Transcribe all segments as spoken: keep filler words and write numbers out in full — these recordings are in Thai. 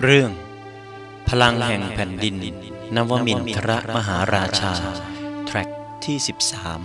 เรื่องพลังแห่งแผ่นดินนวมินทรมหาราชาแทร็กที่สิบสาม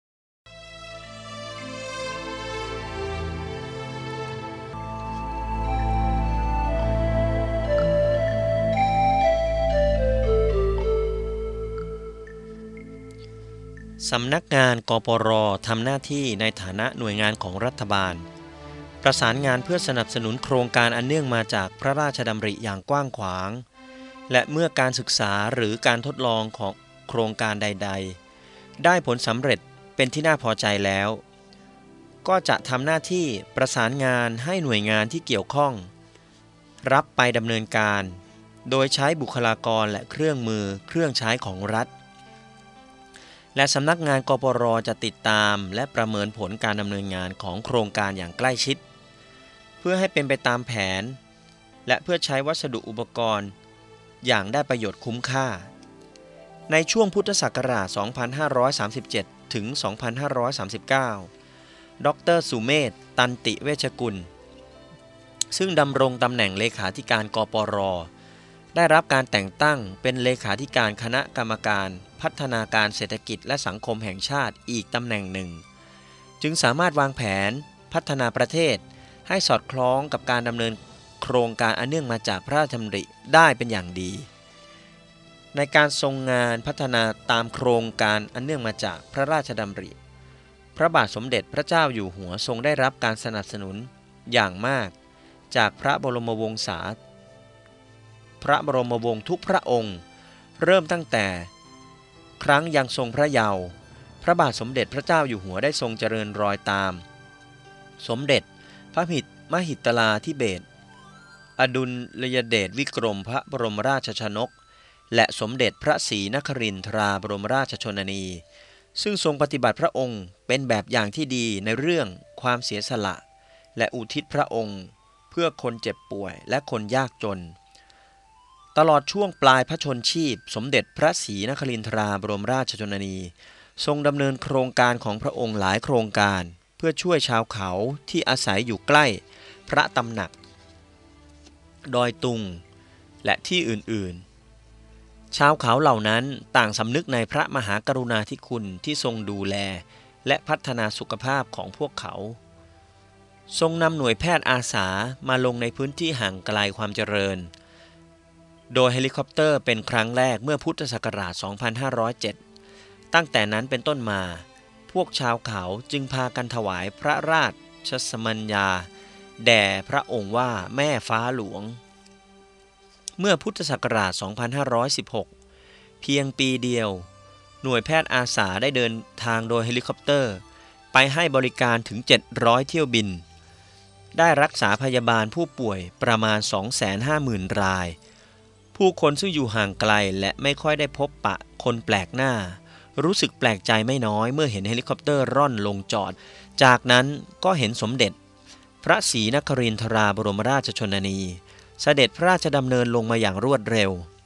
สำนักงานกปร.ทำหน้าที่ในฐานะหน่วยงานของรัฐบาลประสานงานเพื่อสนับสนุนโครงการอันเนื่องมาจากพระราชดำริอย่างกว้างขวางและเมื่อการศึกษาหรือการทดลองของโครงการใดๆได้ผลสำเร็จเป็นที่น่าพอใจแล้วก็จะทำหน้าที่ประสานงานให้หน่วยงานที่เกี่ยวข้องรับไปดำเนินการโดยใช้บุคลากรและเครื่องมือเครื่องใช้ของรัฐและสำนักงานกปร.จะติดตามและประเมินผลการดำเนินงานของโครงการอย่างใกล้ชิดเพื่อให้เป็นไปตามแผนและเพื่อใช้วัสดุอุปกรณ์อย่างได้ประโยชน์คุ้มค่าในช่วงพุทธศักราช สองพันห้าร้อยสามสิบเจ็ด ถึง สองพันห้าร้อยสามสิบเก้า ดร.สุเมธ ตันติเวชกุลซึ่งดำรงตำแหน่งเลขาธิการกปร.ได้รับการแต่งตั้งเป็นเลขาธิการคณะกรรมการพัฒนาการเศรษฐกิจและสังคมแห่งชาติอีกตำแหน่งหนึ่งจึงสามารถวางแผนพัฒนาประเทศให้สอดคล้องกับการดำเนินโครงการอันเนื่องมาจากพระราชดำริได้เป็นอย่างดีในการทรงงานพัฒนาตามโครงการอันเนื่องมาจากพระราชดำริพระบาทสมเด็จพระเจ้าอยู่หัวทรงได้รับการสนับสนุนอย่างมากจากพระบรมวงศาพระบรมวงศ์ทุกพระองค์เริ่มตั้งแต่ครั้งยังทรงพระเยาว์พระบาทสมเด็จพระเจ้าอยู่หัวได้ทรงเจริญรอยตามสมเด็จพระมหิตลาธิเบศรอดุลยเดชวิกรมพระบรมราชชนกและสมเด็จพระศรีนครินทราบรมราชชนนีซึ่งทรงปฏิบัติพระองค์เป็นแบบอย่างที่ดีในเรื่องความเสียสละและอุทิศพระองค์เพื่อคนเจ็บป่วยและคนยากจนตลอดช่วงปลายพระชนชีพสมเด็จพระศรีนครินทราบรมราชชนนีทรงดำเนินโครงการของพระองค์หลายโครงการเพื่อช่วยชาวเขาที่อาศัยอยู่ใกล้พระตำหนักดอยตุงและที่อื่นๆชาวเขาเหล่านั้นต่างสำนึกในพระมหากรุณาธิคุณที่ทรงดูแลและพัฒนาสุขภาพของพวกเขาทรงนำหน่วยแพทย์อาสามาลงในพื้นที่ห่างไกลความเจริญโดยเฮลิคอปเตอร์เป็นครั้งแรกเมื่อพุทธศักราช สองพันห้าร้อยเจ็ด ตั้งแต่นั้นเป็นต้นมาพวกชาวเขาจึงพากันถวายพระราชสมัญญาแด่พระองค์ว่าแม่ฟ้าหลวงเมื่อพุทธศักราช สองพันห้าร้อยสิบหก เพียงปีเดียวหน่วยแพทย์อาสาได้เดินทางโดยเฮลิคอปเตอร์ไปให้บริการถึง เจ็ดร้อย เที่ยวบินได้รักษาพยาบาลผู้ป่วยประมาณ สองแสนห้าหมื่น รายผู้คนซึ่งอยู่ห่างไกลและไม่ค่อยได้พบปะคนแปลกหน้ารู้สึกแปลกใจไม่น้อยเมื่อเห็นเฮลิคอปเตอร์ร่อนลงจอดจากนั้นก็เห็นสมเด็จพระศรีนครินทราบรมราชชนนีเสด็จพระราชดำเนินลงมาอย่างรวดเร็ว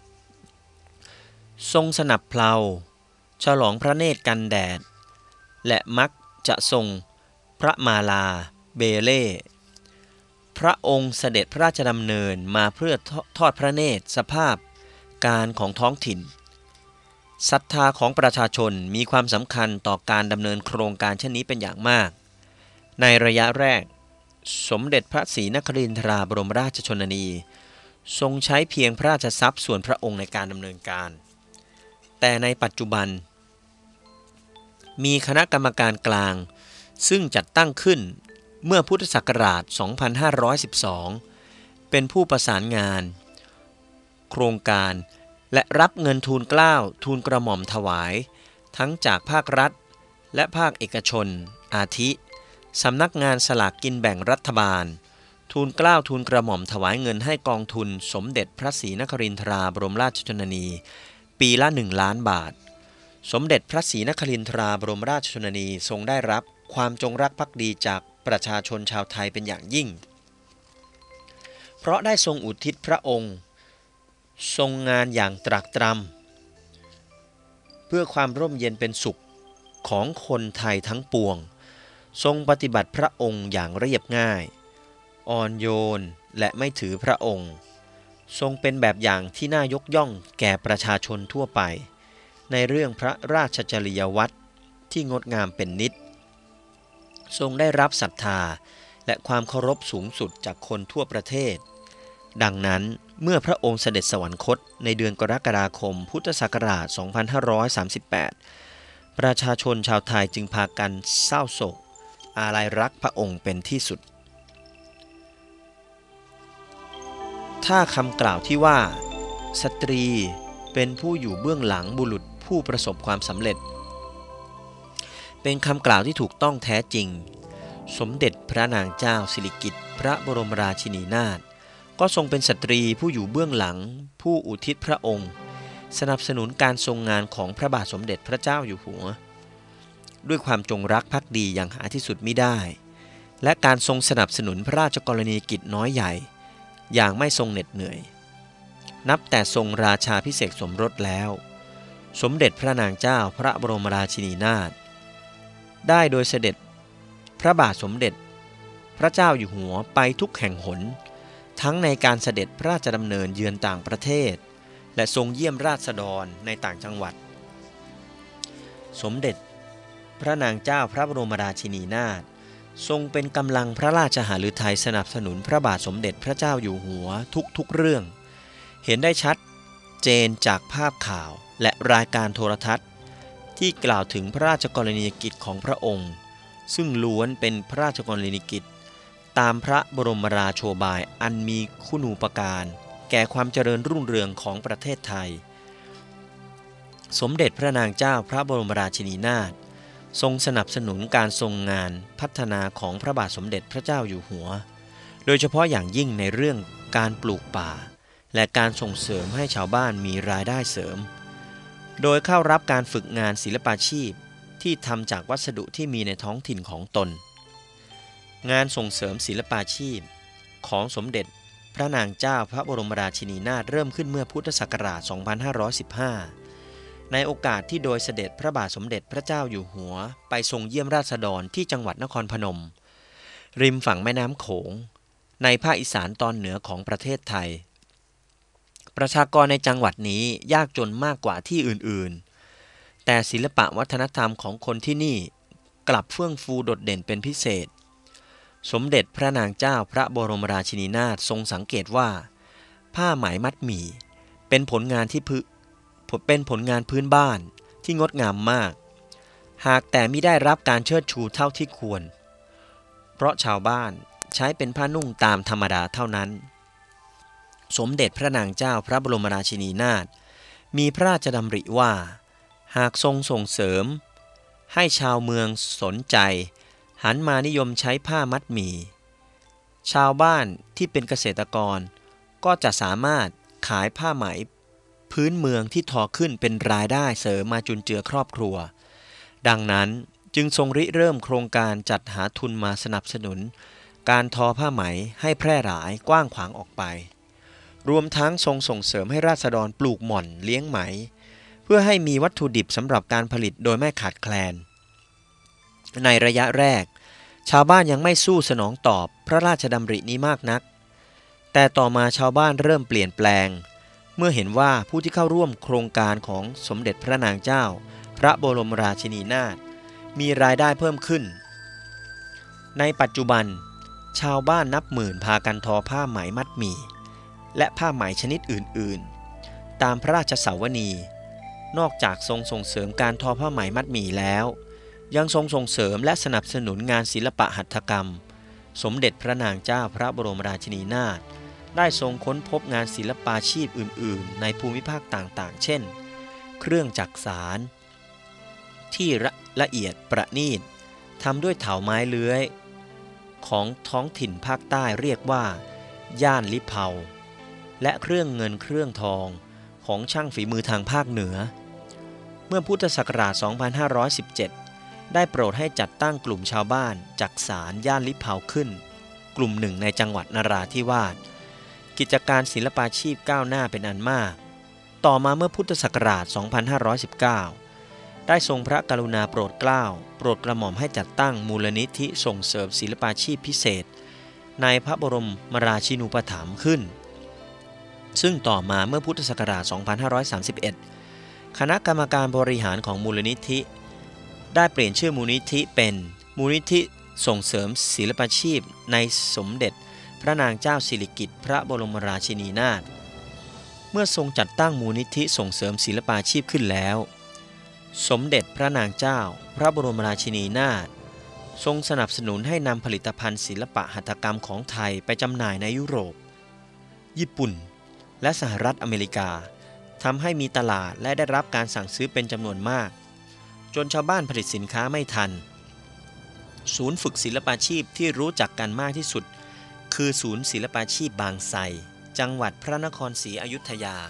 ทรงสนับเพลาฉลองพระเนตรกันแดดและมักจะทรงพระมาลาเบเล่พระองค์เสด็จพระราชดำเนินมาเพื่อทอดพระเนตรสภาพการของท้องถิ่นศรัทธาของประชาชนมีความสำคัญต่อการดำเนินโครงการเช่นนี้เป็นอย่างมากในระยะแรกสมเด็จพระศรีนครินทราบรมราชชนนีทรงใช้เพียงพระราชทรัพย์ส่วนพระองค์ในการดำเนินการแต่ในปัจจุบันมีคณะกรรมการกลางซึ่งจัดตั้งขึ้นเมื่อพุทธศักราช สองพันห้าร้อยสิบสอง เป็นผู้ประสานงานโครงการและรับเงินทูลเกล้าทูลกระหม่อมถวายทั้งจากภาครัฐและภาคเอกชนอาทิสำนักงานสลากกินแบ่งรัฐบาลทูลเกล้าทูลกระหม่อมถวายเงินให้กองทุนสมเด็จพระศรีนครินทราบรมราชชนนีปีละหนึ่งล้านบาทสมเด็จพระศรีนครินทราบรมราชชนนีทรงได้รับความจงรักภักดีจากประชาชนชาวไทยเป็นอย่างยิ่งเพราะได้ทรงอุทิศพระองค์ทรงงานอย่างตรากตรำเพื่อความร่มเย็นเป็นสุขของคนไทยทั้งปวงทรงปฏิบัติพระองค์อย่างเรียบง่ายอ่อนโยนและไม่ถือพระองค์ทรงเป็นแบบอย่างที่น่ายกย่องแก่ประชาชนทั่วไปในเรื่องพระราชจริยวัตรที่งดงามเป็นนิจทรงได้รับศรัทธาและความเคารพสูงสุดจากคนทั่วประเทศดังนั้นเมื่อพระองค์เสด็จสวรรคตในเดือนกรกฎาคมพุทธศักราช สองพันห้าร้อยสามสิบแปด ประชาชนชาวไทยจึงพากันเศร้าโศกอาลัยรักพระองค์เป็นที่สุดถ้าคำกล่าวที่ว่าสตรีเป็นผู้อยู่เบื้องหลังบุรุษผู้ประสบความสำเร็จเป็นคำกล่าวที่ถูกต้องแท้จริงสมเด็จพระนางเจ้าสิริกิติ์พระบรมราชินีนาถก็ทรงเป็นสตรีผู้อยู่เบื้องหลังผู้อุทิศพระองค์สนับสนุนการทรงงานของพระบาทสมเด็จพระเจ้าอยู่หัวด้วยความจงรักภักดีอย่างหาที่สุดมิได้และการทรงสนับสนุนพระราชกรณียกิจน้อยใหญ่อย่างไม่ทรงเหน็ดเหนื่อยนับแต่ทรงราชาภิเษกสมรสแล้วสมเด็จพระนางเจ้าพระบรมราชินีนาถได้โดยเสด็จพระบาทสมเด็จพระเจ้าอยู่หัวไปทุกแห่งหนทั้งในการเสด็จพระราชดำเนินเยือนต่างประเทศและทรงเยี่ยมราษฎรในต่างจังหวัดสมเด็จพระนางเจ้าพระบรมราชินีนาถทรงเป็นกำลังพระราชหฤทัยสนับสนุนพระบาทสมเด็จพระเจ้าอยู่หัวทุกๆเรื่องเห็นได้ชัดเจนจากภาพข่าวและรายการโทรทัศน์ที่กล่าวถึงพระราชกรณียกิจของพระองค์ซึ่งล้วนเป็นพระราชกรณียกิจตามพระบรมราโชบายอันมีคุณูปการแก่ความเจริญรุ่งเรืองของประเทศไทยสมเด็จพระนางเจ้าพระบรมราชินีนาถทรงสนับสนุนการทรงงานพัฒนาของพระบาทสมเด็จพระเจ้าอยู่หัวโดยเฉพาะอย่างยิ่งในเรื่องการปลูกป่าและการส่งเสริมให้ชาวบ้านมีรายได้เสริมโดยเข้ารับการฝึกงานศิลปาชีพที่ทำจากวัสดุที่มีในท้องถิ่นของตนงานส่งเสริมศิลปาชีพของสมเด็จพระนางเจ้าพระบรมราชินีนาถเริ่มขึ้นเมื่อพุทธศักราช สองพันห้าร้อยสิบห้า ในโอกาสที่โดยเสด็จพระบาทสมเด็จพระเจ้าอยู่หัวไปทรงเยี่ยมราษฎรที่จังหวัดนครพนมริมฝั่งแม่น้ำโขงในภาคอีสานตอนเหนือของประเทศไทยประชากรในจังหวัดนี้ยากจนมากกว่าที่อื่นๆแต่ศิลปะวัฒนธรรมของคนที่นี่กลับเฟื่องฟูโดดเด่นเป็นพิเศษสมเด็จพระนางเจ้าพระบรมราชินีนาถทรงสังเกตว่าผ้าไหมมัดหมี่เป็นผลงานที่พื้นเป็นผลงานพื้นบ้านที่งดงามมากหากแต่มิได้รับการเชิดชูเท่าที่ควรเพราะชาวบ้านใช้เป็นผ้านุ่งตามธรรมดาเท่านั้นสมเด็จพระนางเจ้าพระบรมราชินีนาถมีพระราชดำริว่าหากทรงส่งเสริมให้ชาวเมืองสนใจหันมานิยมใช้ผ้ามัดหมี่ชาวบ้านที่เป็นเกษตรกรก็จะสามารถขายผ้าไหมพื้นเมืองที่ทอขึ้นเป็นรายได้เสริมมาจุนเจือครอบครัวดังนั้นจึงทรงริเริ่มโครงการจัดหาทุนมาสนับสนุนการทอผ้าไหมให้แพร่หลายกว้างขวางออกไปรวมทั้งทรงส่งเสริมให้ราษฎรปลูกหม่อนเลี้ยงไหมเพื่อให้มีวัตถุดิบสำหรับการผลิตโดยไม่ขาดแคลนในระยะแรกชาวบ้านยังไม่สู้สนองตอบพระราชดำรินี้มากนักแต่ต่อมาชาวบ้านเริ่มเปลี่ยนแปลงเมื่อเห็นว่าผู้ที่เข้าร่วมโครงการของสมเด็จพระนางเจ้าพระบรมราชินีนาถมีรายได้เพิ่มขึ้นในปัจจุบันชาวบ้านนับหมื่นพากันทอผ้าไหมมัดหมี่และผ้าไหมชนิดอื่นๆตามพระราชสาวนีนอกจากทรงส่งเสริมการทอผ้าไหมมัดหมี่แล้วยังทรงส่งเสริมและสนับสนุนงานศิลปะหัตถกรรมสมเด็จพระนางเจ้าพระบรมราชินีนาถได้ทรงค้นพบงานศิลปาชีพอื่นๆในภูมิภาคต่างๆเช่นเครื่องจักสานที่ละเอียดประณีตทำด้วยเถาไม้เลื้อยของท้องถิ่นภาคใต้เรียกว่าย่านลิเผาและเครื่องเงินเครื่องทองของช่างฝีมือทางภาคเหนือเมื่อพุทธศักราช สองพันห้าร้อยสิบเจ็ด ได้โปรดให้จัดตั้งกลุ่มชาวบ้านจักสานย่านลิเผาขึ้นกลุ่มหนึ่งในจังหวัดนราธิวาสกิจการศิลปาชีพก้าวหน้าเป็นอันมากต่อมาเมื่อพุทธศักราช สองพันห้าร้อยสิบเก้า ได้ทรงพระกรุณาโปรดเกล้าโปรดกระหม่อมให้จัดตั้งมูลนิธิส่งเสริมศิลปาชีพพิเศษในพระบรมราชินูปถัมภ์ขึ้นซึ่งต่อมาเมื่อพุทธศักราช สองพันห้าร้อยสามสิบเอ็ด คณะกรรมการบริหารของมูลนิธิได้เปลี่ยนชื่อมูลนิธิเป็นมูลนิธิส่งเสริมศิลปาชีพในสมเด็จพระนางเจ้าสิริกิติ์พระบรมราชินีนาถเมื่อทรงจัดตั้งมูลนิธิส่งเสริมศิลปาชีพขึ้นแล้วสมเด็จพระนางเจ้าพระบรมราชินีนาถทรงสนับสนุนให้นำผลิตภัณฑ์ศิลปะหัตถกรรมของไทยไปจำหน่ายในยุโรปญี่ปุ่นและสหรัฐอเมริกาทำให้มีตลาดและได้รับการสั่งซื้อเป็นจำนวนมากจนชาวบ้านผลิตสินค้าไม่ทันศูนย์ฝึกศิลปาชีพที่รู้จักกันมากที่สุดคือศูนย์ศิลปาชีพบางไทรจังหวัดพระนครศรีอยุธยา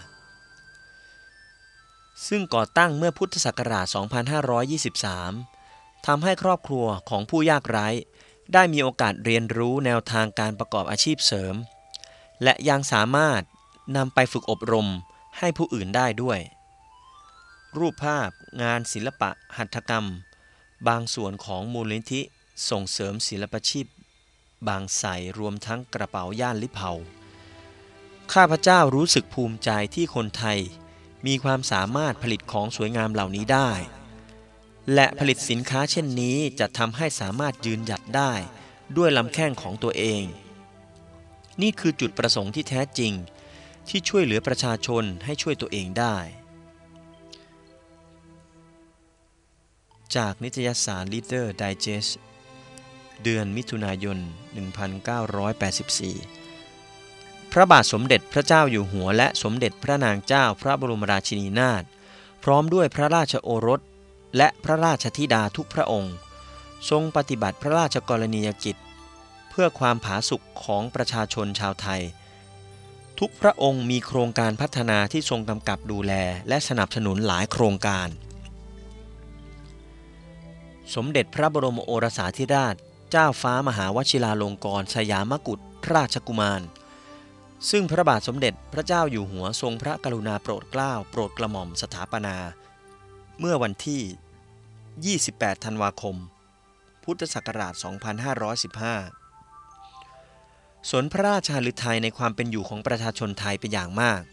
ซึ่งก่อตั้งเมื่อพุทธศักราช สองพันห้าร้อยยี่สิบสาม ทำให้ครอบครัวของผู้ยากไร้ได้มีโอกาสเรียนรู้แนวทางการประกอบอาชีพเสริมและยังสามารถนำไปฝึกอบรมให้ผู้อื่นได้ด้วยรูปภาพงานศิลปะหัตถกรรมบางส่วนของมูลนิธิส่งเสริมศิลปาชีพบางไทรรวมทั้งกระเป๋าย่านลิเผาข้าพเจ้ารู้สึกภูมิใจที่คนไทยมีความสามารถผลิตของสวยงามเหล่านี้ได้และผลิตสินค้าเช่นนี้จะทำให้สามารถยืนหยัดได้ด้วยลำแข้งของตัวเองนี่คือจุดประสงค์ที่แท้จริงที่ช่วยเหลือประชาชนให้ช่วยตัวเองได้จากนิตยสาร Reader Digest เดือนมิถุนายน หนึ่งพันเก้าร้อยแปดสิบสี่ พระบาทสมเด็จพระเจ้าอยู่หัวและสมเด็จพระนางเจ้าพระบรมราชินีนาถพร้อมด้วยพระราชโอรสและพระราชธิดาทุกพระองค์ทรงปฏิบัติพระราชกรณียกิจเพื่อความผาสุกของประชาชนชาวไทยทุกพระองค์มีโครงการพัฒนาที่ทรงกำกับดูแลและสนับสนุนหลายโครงการสมเด็จพระบรมโอรสาธิราชเจ้าฟ้ามหาวชิราลงกรณ์สยามกุฎราชกุมารซึ่งพระบาทสมเด็จพระเจ้าอยู่หัวทรงพระกรุณาโปรดเกล้าโปรดกระหม่อมสถาปนาเมื่อวันที่ยี่สิบแปดธันวาคมพุทธศักราช สองพันห้าร้อยสิบห้า สนพระราชฤทัยในความเป็นอยู่ของประชาชนไทยเป็นอย่างมาก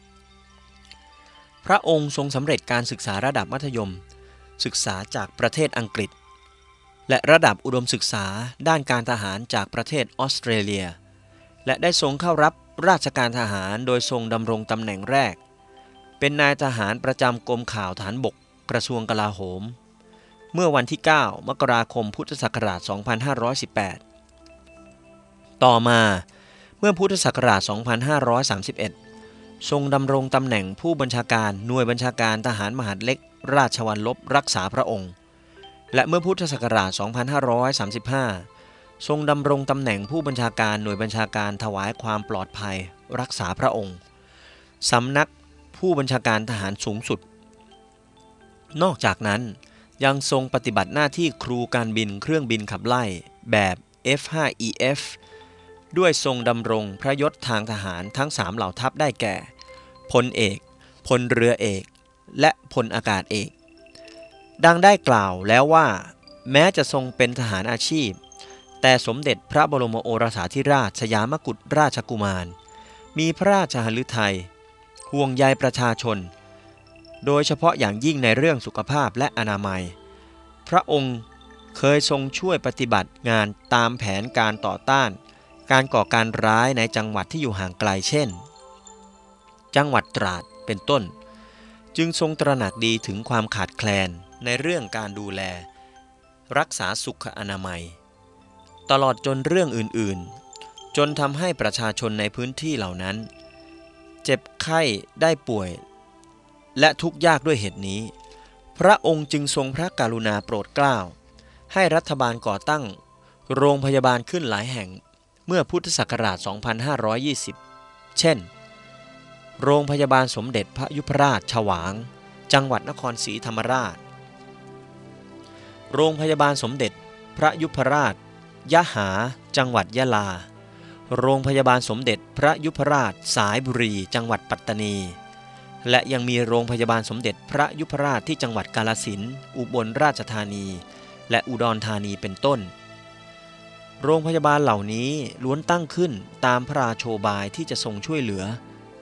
พระองค์ทรงสำเร็จการศึกษาระดับมัธยมศึกษาจากประเทศอังกฤษและระดับอุดมศึกษาด้านการทหารจากประเทศออสเตรเลียและได้ทรงเข้ารับราชการทหารโดยทรงดำรงตำแหน่งแรกเป็นนายทหารประจำกรมข่าวฐานบกกระทรวงกลาโหมเมื่อวันที่เก้ามกราคมพุทธศักราช สองพันห้าร้อยสิบแปด ต่อมาเมื่อพุทธศักราช สองพันห้าร้อยสามสิบเอ็ด ทรงดำรงตำแหน่งผู้บัญชาการหน่วยบัญชาการทหารมหาดเล็กราชวัลลบรักษาพระองค์และเมื่อพุทธศักราช สองพันห้าร้อยสามสิบห้า ทรงดำรงตำแหน่งผู้บัญชาการหน่วยบัญชาการถวายความปลอดภัยรักษาพระองค์สำนักผู้บัญชาการทหารสูงสุดนอกจากนั้นยังทรงปฏิบัติหน้าที่ครูการบินเครื่องบินขับไล่แบบ เอฟ ห้า อี เอฟ ด้วยทรงดำรงพระยศทางทหารทั้งสามเหล่าทัพได้แก่พลเอกพลเรือเอกและพลอากาศเอกดังได้กล่าวแล้วว่าแม้จะทรงเป็นทหารอาชีพแต่สมเด็จพระบรมโอรสาธิราชสยามกุฎราชกุมารมีพระราชฤทัยห่วงใยประชาชนโดยเฉพาะอย่างยิ่งในเรื่องสุขภาพและอนามัยพระองค์เคยทรงช่วยปฏิบัติงานตามแผนการต่อต้านการก่อการร้ายในจังหวัดที่อยู่ห่างไกลเช่นจังหวัดตราดเป็นต้นจึงทรงตระหนักดีถึงความขาดแคลนในเรื่องการดูแลรักษาสุขอนามัยตลอดจนเรื่องอื่นๆจนทำให้ประชาชนในพื้นที่เหล่านั้นเจ็บไข้ได้ป่วยและทุกข์ยากด้วยเหตุนี้พระองค์จึงทรงพระกรุณาโปรดเกล้าให้รัฐบาลก่อตั้งโรงพยาบาลขึ้นหลายแห่งเมื่อพุทธศักราช สองพันห้าร้อยยี่สิบ เช่นโรงพยาบาลสมเด็จพระยุพราชฉวางจังหวัดนครศรีธรรมราชโรงพยาบาลสมเด็จพระยุพราชยะหาจังหวัดยะลาโรงพยาบาลสมเด็จพระยุพราชสายบุรีจังหวัดปัตตานีและยังมีโรงพยาบาลสมเด็จพระยุพราชที่จังหวัดกาฬสินธุ์อุบลราชธานีและอุดรธานีเป็นต้นโรงพยาบาลเหล่านี้ล้วนตั้งขึ้นตามพระราโชบายที่จะทรงช่วยเหลือ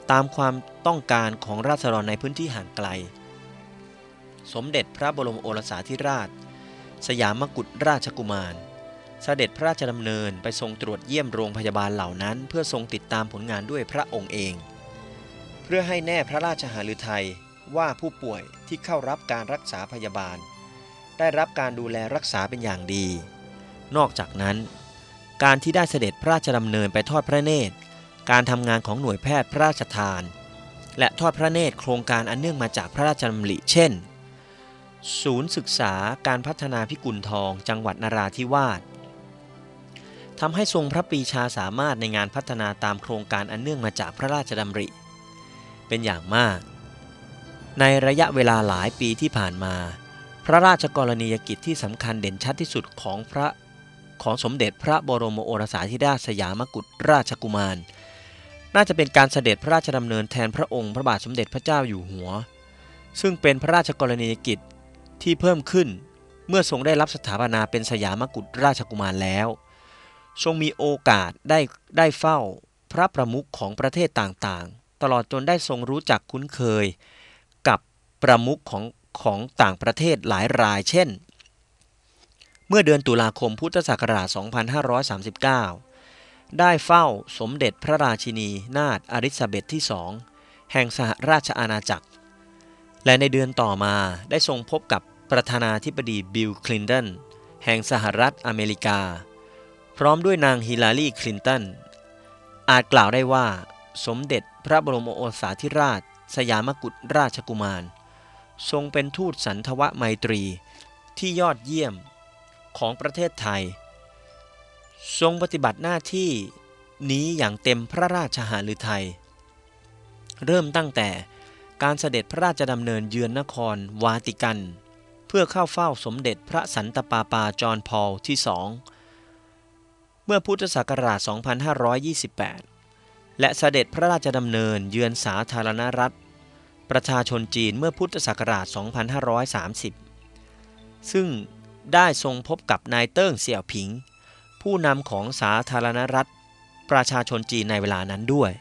ตามความต้องการของราษฎรในพื้นที่ห่างไกลสมเด็จพระบรมโอรสาธิราชสยามกุฎราชกุมารเสด็จพระราชดำเนินไปทรงตรวจเยี่ยมโรงพยาบาลเหล่านั้นเพื่อทรงติดตามผลงานด้วยพระองค์เองเพื่อให้แน่พระราชหฤทัยว่าผู้ป่วยที่เข้ารับการรักษาพยาบาลได้รับการดูแลรักษาเป็นอย่างดีนอกจากนั้นการที่ได้เสด็จพระราชดำเนินไปทอดพระเนตรการทำงานของหน่วยแพทย์พระราชทานและทอดพระเนตรโครงการอันเนื่องมาจากพระราชดำริเช่นศูนย์ศึกษาการพัฒนาพิกุลทองจังหวัดนราธิวาสทำให้ทรงพระปรีชาสามารถในงานพัฒนาตามโครงการอันเนื่องมาจากพระราชดำริเป็นอย่างมากในระยะเวลาหลายปีที่ผ่านมาพระราชกรณียกิจที่สำคัญเด่นชัดที่สุดของพระของสมเด็จพระบรมโอรสาธิราชสยามกุฎราชกุมารน่าจะเป็นการเสด็จพระราชดำเนินแทนพระองค์พระบาทสมเด็จพระเจ้าอยู่หัวซึ่งเป็นพระราชกรณียกิจที่เพิ่มขึ้นเมื่อทรงได้รับสถาปนาเป็นสยามกุฎราชกุมารแล้วทรงมีโอกาสได้ได้เฝ้าพระประมุขของประเทศต่างๆตลอดจนได้ทรงรู้จักคุ้นเคยกับประมุขของของต่างประเทศหลายรายเช่นเมื่อเดือนตุลาคมพุทธศักราช สองพันห้าร้อยสามสิบเก้า ได้เฝ้าสมเด็จพระราชินีนาถอลิซาเบธที่สองแห่งสหราชอาณาจักรและในเดือนต่อมาได้ทรงพบกับประธานาธิบดีบิลคลินตันแห่งสหรัฐอเมริกาพร้อมด้วยนางฮิลลารีคลินตันอาจกล่าวได้ว่าสมเด็จพระบรมโอรสาธิราชสยามกุฎราชกุมารทรงเป็นทูตสันทวไมตรีที่ยอดเยี่ยมของประเทศไทยทรงปฏิบัติหน้าที่นี้อย่างเต็มพระราชหฤทัยเริ่มตั้งแต่การเสด็จพระราชดำเนินเยือนนครวาติกันเพื่อเข้าเฝ้าสมเด็จพระสันตะปาปาจอห์นพอลที่สองเมื่อพุทธศักราช สองพันห้าร้อยยี่สิบแปด และเสด็จพระราชดำเนินเยือนสาธารณรัฐประชาชนจีนเมื่อพุทธศักราช สองพันห้าร้อยสามสิบ ซึ่งได้ทรงพบกับนายเติ้งเสี่ยวผิงผู้นำของสาธารณรัฐประชาชนจีนในเวลานั้นด้วย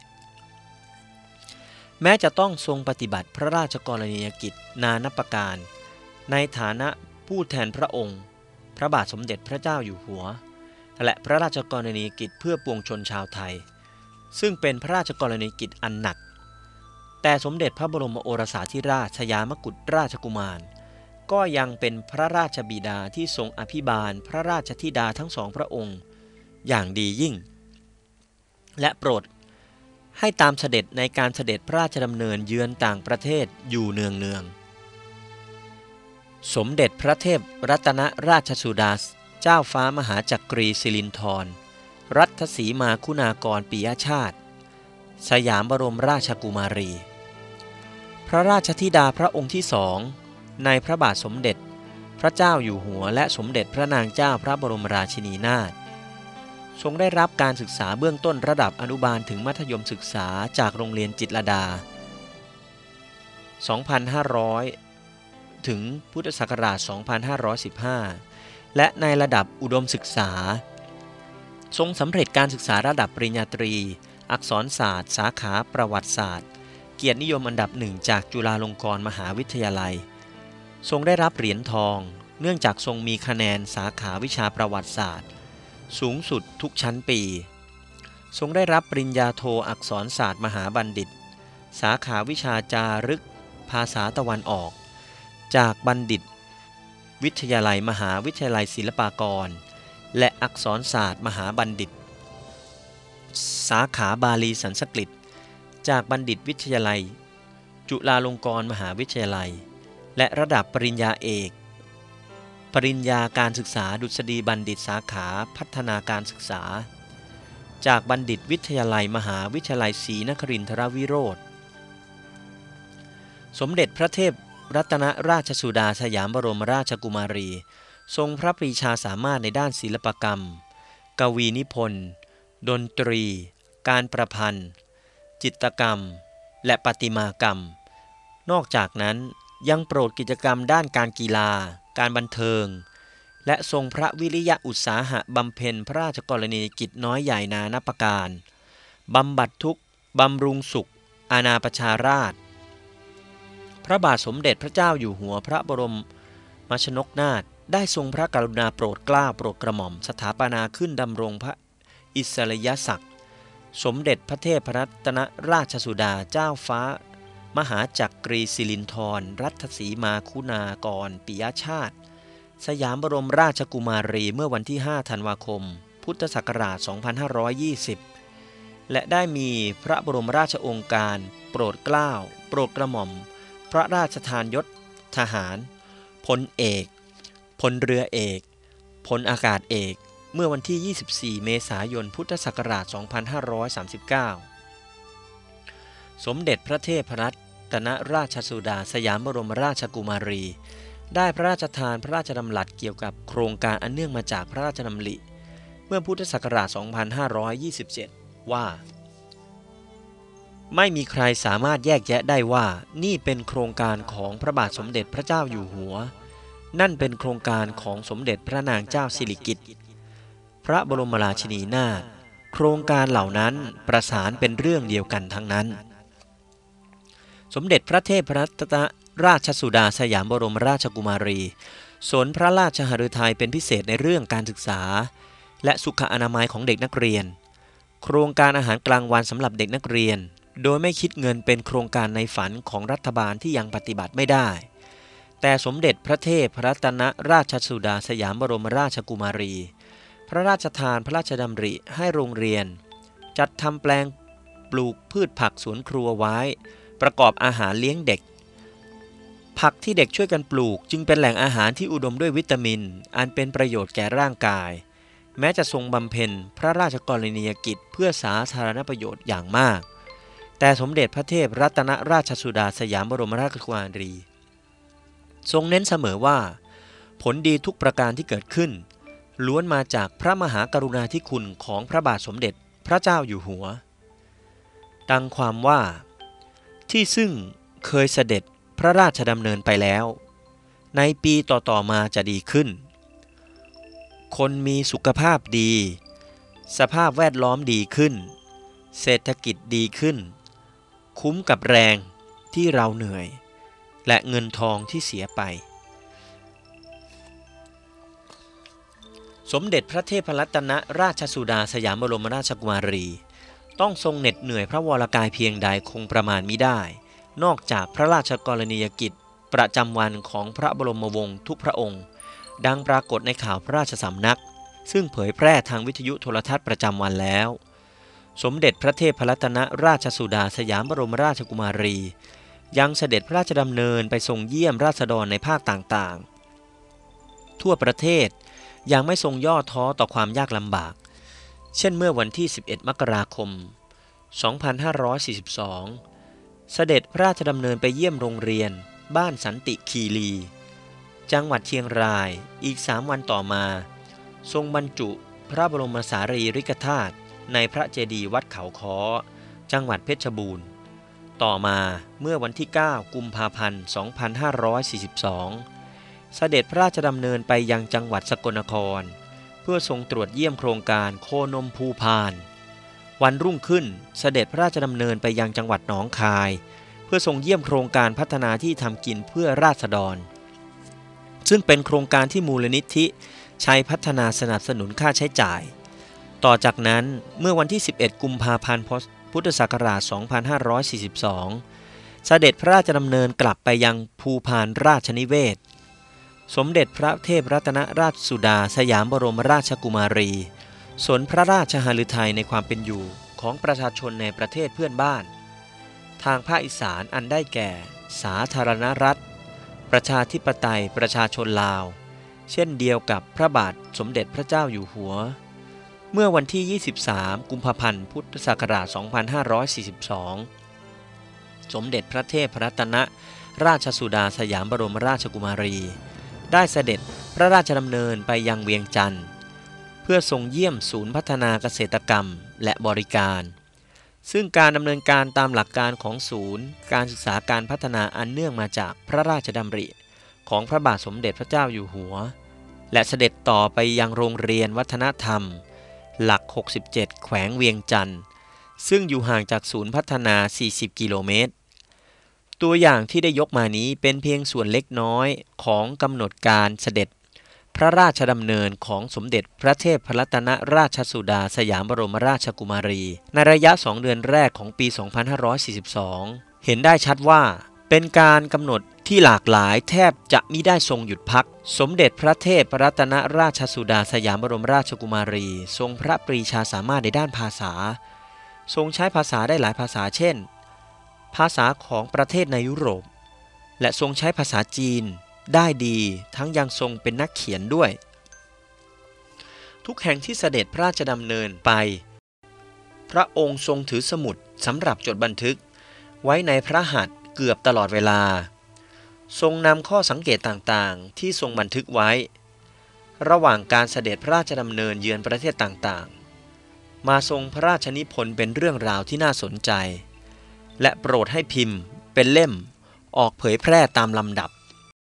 แม้จะต้องทรงปฏิบัติพระราชกรณียกิจนานับประการในฐานะผู้แทนพระองค์พระบาทสมเด็จพระเจ้าอยู่หัวและพระราชกรณียกิจเพื่อปวงชนชาวไทยซึ่งเป็นพระราชกรณียกิจอันหนักแต่สมเด็จพระบรมโอรสาธิราชสยามกุฎราชกุมารก็ยังเป็นพระราชบิดาที่ทรงอภิบาลพระราชธิดาทั้งสองพระองค์อย่างดียิ่งและโปรดให้ตามเสด็จในการเสด็จพระราชดำเนินเยือนต่างประเทศอยู่เนืองๆสมเด็จพระเทพรัตนราชสุดาเจ้าฟ้ามหาจักรีสิรินธรรัตสีมาคุณากรปิยชาติสยามบรมราชกุมารีพระราชธิดาพระองค์ที่สองในพระบาทสมเด็จพระเจ้าอยู่หัวและสมเด็จพระนางเจ้าพระบรมราชินีนาถทรงได้รับการศึกษาเบื้องต้นระดับอนุบาลถึงมัธยมศึกษาจากโรงเรียนจิตรลดา สองพันห้าร้อย ถึงพุทธศักราช สองพันห้าร้อยสิบห้า และในระดับอุดมศึกษาทรงสำเร็จการศึกษาระดับปริญญาตรีอักษรศาสตร์สาขาประวัติศาสตร์เกียรตินิยมอันดับหนึ่งจากจุฬาลงกรณ์มหาวิทยาลัยทรงได้รับเหรียญทองเนื่องจากทรงมีคะแนนสาขาวิชาประวัติศาสตร์สูงสุดทุกชั้นปีทรงได้รับปริญญาโทอักษรศาสตร์มหาบัณฑิตสาขาวิชาจารึกภาษาตะวันออกจากบัณฑิตวิทยาลัยมหาวิทยาลัยศิลปากรและอักษรศาสตร์มหาบัณฑิตสาขาบาลีสันสกฤตจากบัณฑิตวิทยาลัยจุฬาลงกรณ์มหาวิทยาลัยและระดับปริญญาเอกปริญญาการศึกษาดุษฎีบัณฑิตสาขาพัฒนาการศึกษาจากบัณฑิตวิทยาลัยมหาวิทยาลัยศรีนครินทรวิโรธสมเด็จพระเทพรัตนราชสุดาสยามบรมราชกุมารีทรงพระปรีชาสามารถในด้านศิลปกรรมกวีนิพนธ์ดนตรีการประพันธ์จิตรกรรมและประติมากรรมนอกจากนั้นยังโปรดกิจกรรมด้านการกีฬาการบันเทิงและทรงพระวิริยะอุตสาหะบำเพ็ญพระราชกรณียกิจน้อยใหญ่นานับประการบำบัดทุกข์บำรุงสุขอาณาประชาราษฎร์พระบาทสมเด็จพระเจ้าอยู่หัวพระบรมชนกนาถได้ทรงพระกรุณาโปรดเกล้าโปรดกระหม่อมสถาปนาขึ้นดำรงพระอิสริยศักดิ์สมเด็จพระเทพรัตนราชสุดาเจ้าฟ้ามหาจักรีสิรินธรรัตนสีมาคุณากรปิยชาติสยามบรมราชกุมารีเมื่อวันที่ห้าธันวาคมพุทธศักราชสองพันห้าร้อยยี่สิบและได้มีพระบรมราชโองการโปรดเกล้าโปรดกระหม่อมพระราชทานยศทหารพลเอกพลเรือเอกพลอากาศเอกเมื่อวันที่ยี่สิบสี่เมษายนพุทธศักราชสองพันห้าร้อยสามสิบเก้าสมเด็จพระเทพรัตนราชสุดาสยามบรมราชกุมารีได้พระราชทานพระราชดำรัสเกี่ยวกับโครงการอันเนื่องมาจากพระราชดำริเมื่อพุทธศักราชสองพันห้าร้อยยี่สิบเจ็ดว่าไม่มีใครสามารถแยกแยะได้ว่านี่เป็นโครงการของพระบาทสมเด็จพระเจ้าอยู่หัวนั่นเป็นโครงการของสมเด็จพระนางเจ้าสิริกิติ์พระบรมราชินีนาถโครงการเหล่านั้นประสานเป็นเรื่องเดียวกันทั้งนั้นสมเด็จพระเทพรัตนราชสุดาสยามบรมราชกุมารีสนพระราชหฤทัยเป็นพิเศษในเรื่องการศึกษาและสุขอนามัยของเด็กนักเรียนโครงการอาหารกลางวันสำหรับเด็กนักเรียนโดยไม่คิดเงินเป็นโครงการในฝันของรัฐบาลที่ยังปฏิบัติไม่ได้แต่สมเด็จพระเทพรัตนราชสุดาสยามบรมราชกุมารีพระราชทานพระราชดำริให้โรงเรียนจัดทำแปลงปลูกพืชผักสวนครัวไว้ประกอบอาหารเลี้ยงเด็กผักที่เด็กช่วยกันปลูกจึงเป็นแหล่งอาหารที่อุดมด้วยวิตามินอันเป็นประโยชน์แก่ร่างกายแม้จะทรงบำเพ็ญพระราชกรณียกิจเพื่อสาธารณประโยชน์อย่างมากแต่สมเด็จพระเทพรัตนราชสุดาสยามบรมราชกุมารีทรงเน้นเสมอว่าผลดีทุกประการที่เกิดขึ้นล้วนมาจากพระมหากรุณาธิคุณของพระบาทสมเด็จพระเจ้าอยู่หัวดังความว่าที่ซึ่งเคยเสด็จพระราชดำเนินไปแล้วในปีต่อๆมาจะดีขึ้นคนมีสุขภาพดีสภาพแวดล้อมดีขึ้นเศรษฐกิจดีขึ้นคุ้มกับแรงที่เราเหนื่อยและเงินทองที่เสียไปสมเด็จพระเทพรัตนราชสุดาสยามบรมราชกุมารีต้องทรงเหน็ดเหนื่อยพระวรกายเพียงใดคงประมาณมิได้นอกจากพระราชกรณียกิจประจำวันของพระบรมวงศ์ทุกพระองค์ดังปรากฏในข่าวพระราชสำนักซึ่งเผยแพร่ทางวิทยุโทรทัศน์ประจำวันแล้วสมเด็จพระเทพรัตนราชสุดาสยามบรมราชกุมารียังเสด็จพระราชดำเนินไปทรงเยี่ยมราษฎรในภาคต่างๆทั่วประเทศยังไม่ทรงย่อท้อต่อความยากลำบากเช่นเมื่อวันที่สิบเอ็ดมกราคมสองพันห้าร้อยสี่สิบสองเสด็จพระราชดำเนินไปเยี่ยมโรงเรียนบ้านสันติคีรีจังหวัดเชียงรายอีกสามวันต่อมาทรงบรรจุพระบรมสารีริกธาตุในพระเจดีย์วัดเขาค้อจังหวัดเพชรบูรณ์ต่อมาเมื่อวันที่เก้ากุมภาพันธ์สองพันห้าร้อยสี่สิบสองเสด็จพระราชดำเนินไปยังจังหวัดสกลนครเพื่อทรงตรวจเยี่ยมโครงการโคนมภูพานวันรุ่งขึ้นเสด็จพระราชดำเนินไปยังจังหวัดหนองคายเพื่อทรงเยี่ยมโครงการพัฒนาที่ทำกินเพื่อราษฎรซึ่งเป็นโครงการที่มูลนิธิใช้พัฒนาสนับสนุนค่าใช้จ่ายต่อจากนั้นเมื่อวันที่สิบเอ็ดกุมภาพันธ์พุทธศักราชสองพันห้าร้อยสี่สิบสองเสด็จพระราชดำเนินกลับไปยังภูพานราชนิเวศสมเด็จพระเทพรัตนราชสุดาสยามบรมราชกุมารีสนพระราชหฤทัยในความเป็นอยู่ของประชาชนในประเทศเพื่อนบ้านทางภาคอีสานอันได้แก่สาธารณรัฐประชาธิปไตยประชาชนลาวเช่นเดียวกับพระบาทสมเด็จพระเจ้าอยู่หัวเมื่อวันที่ยี่สิบสามกุมภาพันธ์พุทธศักราชสองพันห้าร้อยสี่สิบสองสมเด็จพระเทพรัตนราชสุดาสยามบรมราชกุมารีได้เสด็จพระราชดำเนินไปยังเวียงจันทร์เพื่อทรงเยี่ยมศูนย์พัฒนาเกษตรกรรมและบริการซึ่งการดำเนินการตามหลักการของศูนย์การศึกษาการพัฒนาอันเนื่องมาจากพระราชดำริของพระบาทสมเด็จพระเจ้าอยู่หัวและเสด็จต่อไปยังโรงเรียนวัฒนธรรมหลักหกสิบเจ็ดแขวงเวียงจันทร์ซึ่งอยู่ห่างจากศูนย์พัฒนาสี่สิบกิโลเมตรตัวอย่างที่ได้ยกมานี้เป็นเพียงส่วนเล็กน้อยของกำหนดการเสด็จพระราชดำเนินของสมเด็จพระเทพรัตนราชสุดาสยามบรมราชกุมารีในระยะสองเดือนแรกของปี สองพันห้าร้อยสี่สิบสอง เห็นได้ชัดว่าเป็นการกำหนดที่หลากหลายแทบจะมิได้ทรงหยุดพักสมเด็จพระเทพรัตนราชสุดาสยามบรมราชกุมารีทรงพระปรีชาสามารถในด้านภาษาทรงใช้ภาษาได้หลายภาษาเช่นภาษาของประเทศในยุโรปและทรงใช้ภาษาจีนได้ดีทั้งยังทรงเป็นนักเขียนด้วยทุกแห่งที่เสด็จพระราชดำเนินไปพระองค์ทรงถือสมุดสำหรับจดบันทึกไว้ในพระหัตถ์เกือบตลอดเวลาทรงนำข้อสังเกตต่างๆที่ทรงบันทึกไว้ระหว่างการเสด็จพระราชดำเนินเยือนประเทศต่างๆมาทรงพระราชนิพนธ์เป็นเรื่องราวที่น่าสนใจและโปรดให้พิมพ์เป็นเล่มออกเผยแพร่ตามลำดับ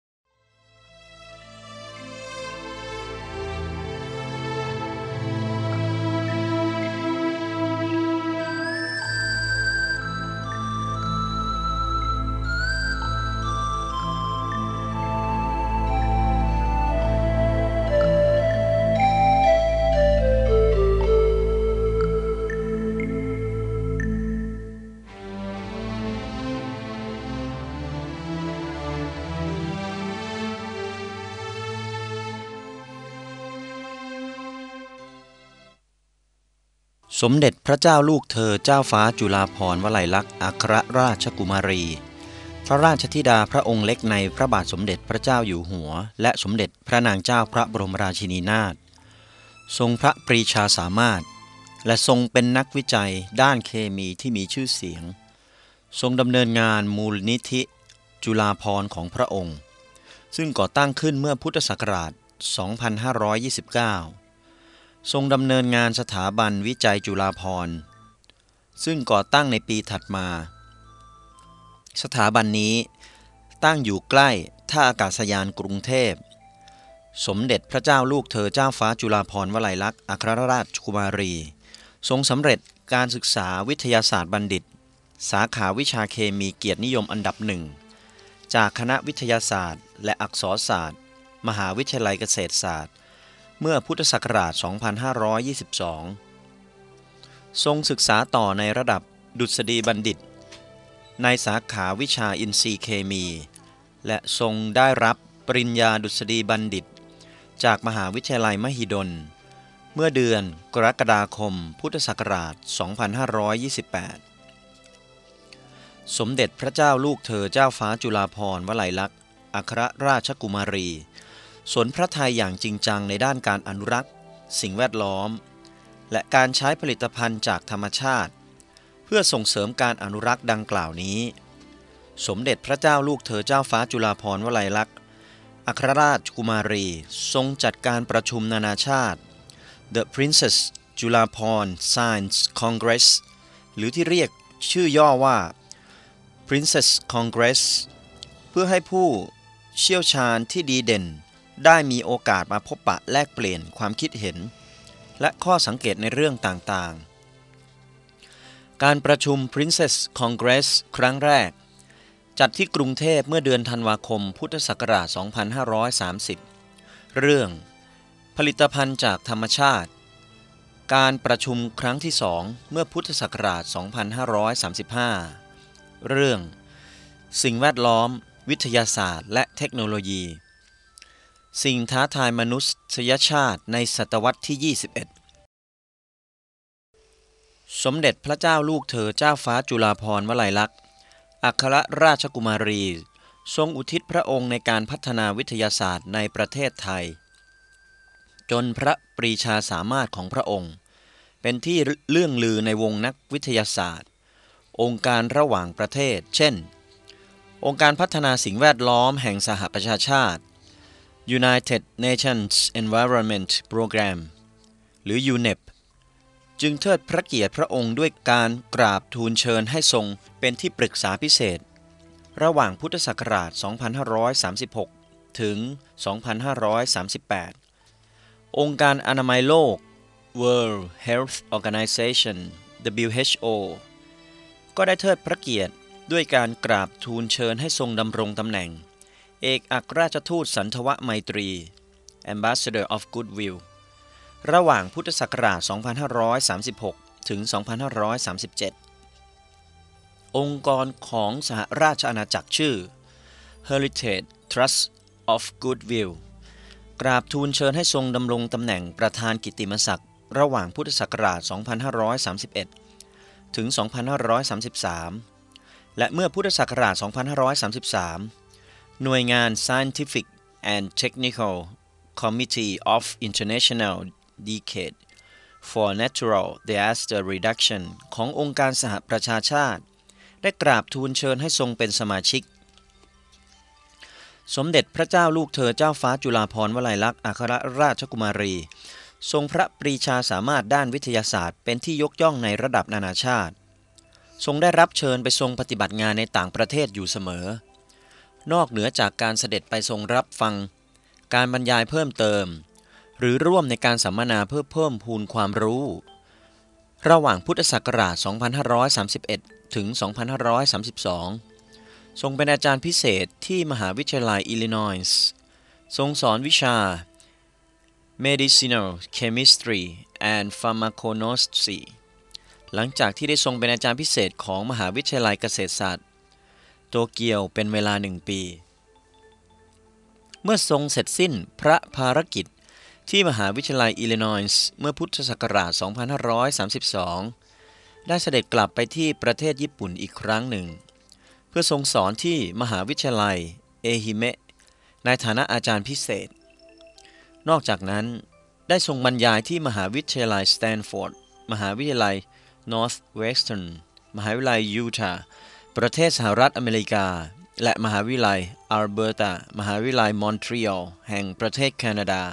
สมเด็จพระเจ้าลูกเธอเจ้าฟ้าจุฬาภรณ์วลัยลักษณ์อัครราชกุมารีพระราชธิดาพระองค์เล็กในพระบาทสมเด็จพระเจ้าอยู่หัวและสมเด็จพระนางเจ้าพระบรมราชินีนาถทรงพระปรีชาสามารถและทรงเป็นนักวิจัยด้านเคมีที่มีชื่อเสียงทรงดำเนินงานมูลนิธิจุฬาภรณ์ของพระองค์ซึ่งก่อตั้งขึ้นเมื่อพุทธศักราช สองพันห้าร้อยยี่สิบเก้าทรงดำเนินงานสถาบันวิจัยจุฬาภรณ์ซึ่งก่อตั้งในปีถัดมาสถาบันนี้ตั้งอยู่ใกล้ท่าอากาศยานกรุงเทพสมเด็จพระเจ้าลูกเธอเจ้าฟ้าจุฬาภรณ์วลัยลักษณ์อัครราชกุมารีทรงสำเร็จการศึกษาวิทยาศาสตร์บัณฑิตสาขาวิชาเคมีเกียรตินิยมอันดับหนึ่งจากคณะวิทยาศาสตร์และอักษรศาสตร์มหาวิทยาลัยเกษตรศาสตร์เมื่อพุทธศักราช สองพันห้าร้อยยี่สิบสอง ทรงศึกษาต่อในระดับดุษฎีบัณฑิตในสาขาวิชาอินทรีย์เคมีและทรงได้รับปริญญาดุษฎีบัณฑิตจากมหาวิทยาลัยมหิดลเมื่อเดือนกรกฎาคมพุทธศักราช สองพันห้าร้อยยี่สิบแปด สมเด็จพระเจ้าลูกเธอเจ้าฟ้าจุฬาภรณ์วลัยลักษณ์อัครราชกุมารีสนพระทัยอย่างจริงจังในด้านการอนุรักษ์สิ่งแวดล้อมและการใช้ผลิตภัณฑ์จากธรรมชาติเพื่อส่งเสริมการอนุรักษ์ดังกล่าวนี้สมเด็จพระเจ้าลูกเธอเจ้าฟ้าจุฬาภรณ์วลัยลักษณ์อัครราชกุมารีทรงจัดการประชุมนานาชาติ The Princess Julaporn Science Congress หรือที่เรียกชื่อย่อว่า Princess Congress เพื่อให้ผู้เชี่ยวชาญที่ดีเด่นได้มีโอกาสมาพบปะแลกเปลี่ยนความคิดเห็นและข้อสังเกตในเรื่องต่างๆการประชุม Princess Congress ครั้งแรกจัดที่กรุงเทพเมื่อเดือนธันวาคมพุทธศักราช สองพันห้าร้อยสามสิบ เรื่องผลิตภัณฑ์จากธรรมชาติการประชุมครั้งที่สองเมื่อพุทธศักราช สองพันห้าร้อยสามสิบห้า เรื่องสิ่งแวดล้อมวิทยาศาสตร์และเทคโนโลยีสิ่งท้าทายมนุษยชาติในศตวรรษที่ ยี่สิบเอ็ด สมเด็จพระเจ้าลูกเธอเจ้าฟ้าจุฬาภรณ์วลัยลักษณ์อัครราชกุมารีทรงอุทิศพระองค์ในการพัฒนาวิทยาศาสตร์ในประเทศไทยจนพระปรีชาสามารถของพระองค์เป็นที่เลื่องลือในวงนักวิทยาศาสตร์องค์การระหว่างประเทศเช่นองค์การพัฒนาสิ่งแวดล้อมแห่งสหประชาชาติUnited Nations Environment Program หรือ ยู เนป จึงเทิดพระเกียรติพระองค์ด้วยการกราบทูลเชิญให้ทรงเป็นที่ปรึกษาพิเศษระหว่างพุทธศักราช สองพันห้าร้อยสามสิบหก ถึง สองพันห้าร้อยสามสิบแปด องค์การอนามัยโลก World Health Organization ดับเบิลยู เอช โอ ก็ได้เทิดพระเกียรติด้วยการกราบทูลเชิญให้ทรงดำรงตำแหน่งเอกอัครราชทูตสันทวไมตรี Ambassador of Goodwill ระหว่างพุทธศักราช สองพันห้าร้อยสามสิบหก ถึง สองพันห้าร้อยสามสิบเจ็ด องค์กรของสหราชอาณาจักรชื่อ Heritage Trust of Goodwill กราบทูลเชิญให้ทรงดำรงตำแหน่งประธานกิตติมศักดิ์ระหว่างพุทธศักราช สองพันห้าร้อยสามสิบเอ็ด ถึง สองพันห้าร้อยสามสิบสาม และเมื่อพุทธศักราช สองพันห้าร้อยสามสิบสาม หน่วยงาน Scientific and Technical Committee of International Decade for Natural Disaster Reduction ขององค์การสหประชาชาติได้กราบทูลเชิญให้ทรงเป็นสมาชิกสมเด็จพระเจ้าลูกเธอเจ้าฟ้าจุฬาภรณ์วลัยลักษณ์อัครราชกุมารีทรงพระปรีชาสามารถด้านวิทยาศาสตร์เป็นที่ยกย่องในระดับนานาชาติทรงได้รับเชิญไปทรงปฏิบัติงานในต่างประเทศอยู่เสมอนอกเหนือจากการเสด็จไปทรงรับฟังการบรรยายเพิ่มเติมหรือร่วมในการสัมมนาเพื่อเพิ่มพูนความรู้ระหว่างพุทธศักราช สองพันห้าร้อยสามสิบเอ็ด ถึง สองพันห้าร้อยสามสิบสอง ทรงเป็นอาจารย์พิเศษที่มหาวิทยาลัยอิลลินอยส์ทรงสอนวิชา Medicinal Chemistry and Pharmacognosy หลังจากที่ได้ทรงเป็นอาจารย์พิเศษของมหาวิทยาลัยเกษตรศาสตร์โตเกียวเป็นเวลาหนึ่งปีเมื่อทรงเสร็จสิ้นพระภารกิจที่มหาวิทยาลัยอิลลินอยส์เมื่อพุทธศักราช สองพันห้าร้อยสามสิบสอง ได้เสด็จกลับไปที่ประเทศญี่ปุ่นอีกครั้งหนึ่งเพื่อทรงสอนที่มหาวิทยาลัยเอฮิเมะในฐานะอาจารย์พิเศษนอกจากนั้นได้ทรงบรรยายที่มหาวิทยาลัยสแตนฟอร์ดมหาวิทยาลัยนอร์ทเวสเทิร์นมหาวิทยาลัยยูทาห์ประเทศสหรัฐอเมริกาและมหาวิทยาลัยอัลเบอร์ตามหาวิทยาลัยมอนทรีออลแห่งประเทศแคนาดา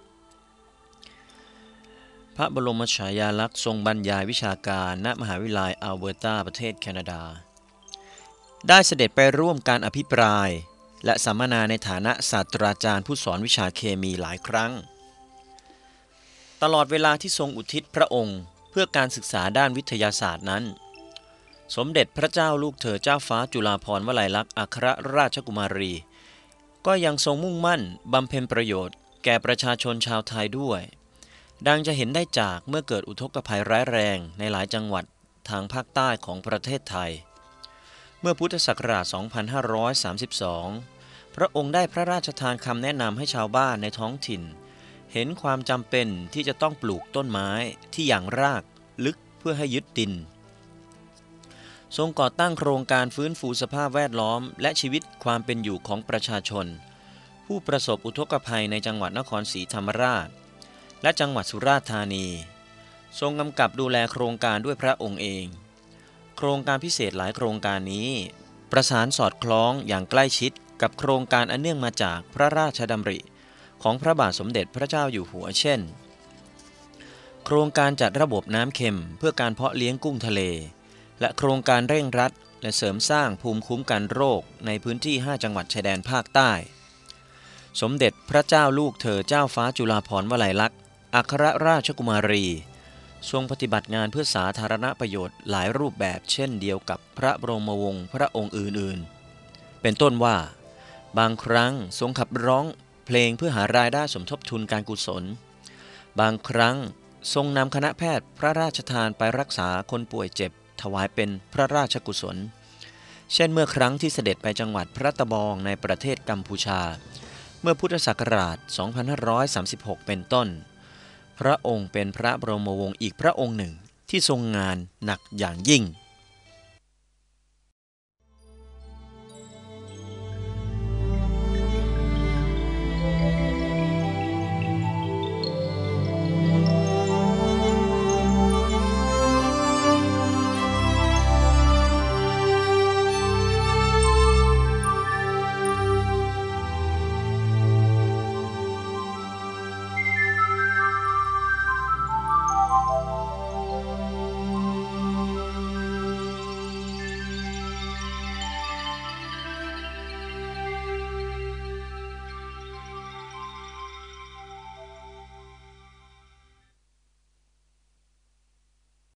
พระบรมฉายาลักษณ์ทรงบรรยายวิชาการณมหาวิทยาลัยอัลเบอร์ตาประเทศแคนาดาได้เสด็จไปร่วมการอภิปรายและสัมมนาในฐานะศาสตราจารย์ผู้สอนวิชาเคมีหลายครั้งตลอดเวลาที่ทรงอุทิศพระองค์เพื่อการศึกษาด้านวิทยาศาสตร์นั้นสมเด็จพระเจ้าลูกเธอเจ้าฟ้าจุฬาภรณ์วลัยลักษณ์อัครราชกุมารีก็ยังทรงมุ่งมั่นบำเพ็ญประโยชน์แก่ประชาชนชาวไทยด้วยดังจะเห็นได้จากเมื่อเกิดอุทกภัยร้ายแรงในหลายจังหวัดทางภาคใต้ของประเทศไทยเมื่อพุทธศักราช สองพันห้าร้อยสามสิบสอง พระองค์ได้พระราชทานคำแนะนำให้ชาวบ้านในท้องถิ่นเห็นความจำเป็นที่จะต้องปลูกต้นไม้ที่อย่างรากลึกเพื่อให้ยึดดินทรงก่อตั้งโครงการฟื้นฟูสภาพแวดล้อมและชีวิตความเป็นอยู่ของประชาชนผู้ประสบอุทกภัยในจังหวัดนครศรีธรรมราชและจังหวัดสุราษฎร์ธานีทรงกำกับดูแลโครงการด้วยพระองค์เองโครงการพิเศษหลายโครงการนี้ประสานสอดคล้องอย่างใกล้ชิดกับโครงการอันเนื่องมาจากพระราชดำริของพระบาทสมเด็จพระเจ้าอยู่หัวเช่นโครงการจัดระบบน้ำเค็มเพื่อการเพาะเลี้ยงกุ้งทะเลและโครงการเร่งรัดและเสริมสร้างภูมิคุ้มกันโรคในพื้นที่ห้าจังหวัดชายแดนภาคใต้สมเด็จพระเจ้าลูกเธอเจ้าฟ้าจุฬาภรณ์วลัยลักษณ์อัครราชกุมารีทรงปฏิบัติงานเพื่อสาธารณประโยชน์หลายรูปแบบเช่นเดียวกับพระบรมวงศ์พระองค์อื่นๆเป็นต้นว่าบางครั้งทรงขับร้องเพลงเพื่อหารายได้สมทบทุนการกุศลบางครั้งทรงนำคณะแพทย์พระราชทานไปรักษาคนป่วยเจ็บถวายเป็นพระราชกุศลเช่นเมื่อครั้งที่เสด็จไปจังหวัดพระตะบองในประเทศกัมพูชาเมื่อพุทธศักราช สองพันห้าร้อยสามสิบหก เป็นต้นพระองค์เป็นพระบรมวงศ์อีกพระองค์หนึ่งที่ทรงงานหนักอย่างยิ่ง